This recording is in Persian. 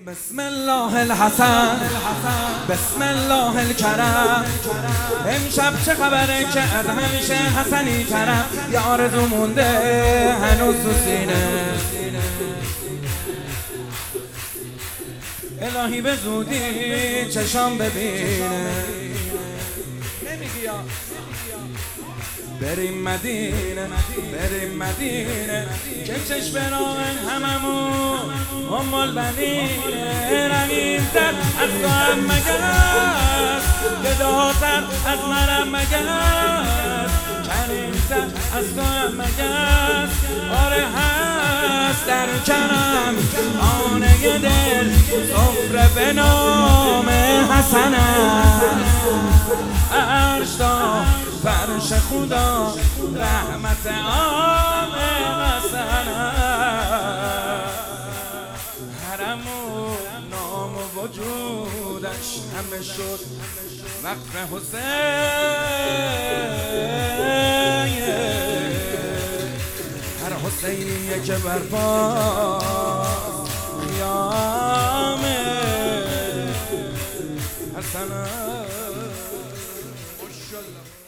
بسم الله الحسن بسم الله الکرم. امشب چه خبره که از همیشه حسنی ترم. یه آرزو مونده هنوز تو سینه، الهی به زودی چشام ببینه. بریم مدینه بریم مدینه که چشم راه هممون البنینه. رنگین‌تر از تو هم مگس، گداتر از منم مگس، کنیزتر از تو هم مگس. آره هست در کرم خانه دل، سفره به نام حسنم. عرش تا فرش خدا رحمت عام حسنم. حرم و نام و وجودش همه شد وقف حسین. هر حسینیه که برپا قیام حسنم.